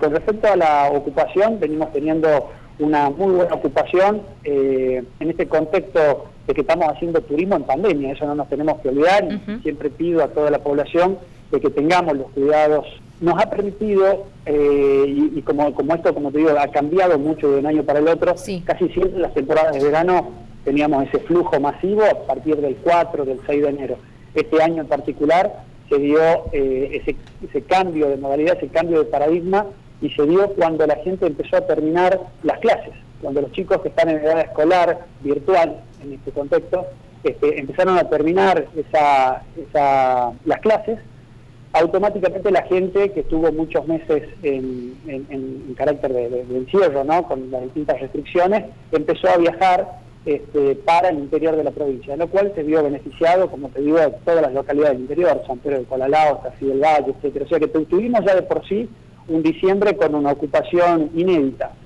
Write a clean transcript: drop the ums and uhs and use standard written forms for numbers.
con respecto a la ocupación, venimos teniendo una muy buena ocupación en este contexto de que estamos haciendo turismo en pandemia, eso no nos tenemos que olvidar, y siempre pido a toda la población de que tengamos los cuidados. Nos ha permitido, y como esto, como te digo, ha cambiado mucho de un año para el otro, casi siempre en las temporadas de verano teníamos ese flujo masivo a partir del 4, del 6 de enero. Este año en particular se dio ese cambio de modalidad, ese cambio de paradigma, y se dio cuando la gente empezó a terminar las clases, cuando los chicos que están en edad escolar virtual, en este contexto, empezaron a terminar las clases. Automáticamente la gente que estuvo muchos meses en carácter de encierro, ¿no?, con las distintas restricciones, empezó a viajar para el interior de la provincia, en lo cual se vio beneficiado, como te digo, todas las localidades del interior, San Pedro de Colalao, Tafí del Valle, etcétera. O sea que tuvimos ya de por sí un diciembre con una ocupación inédita.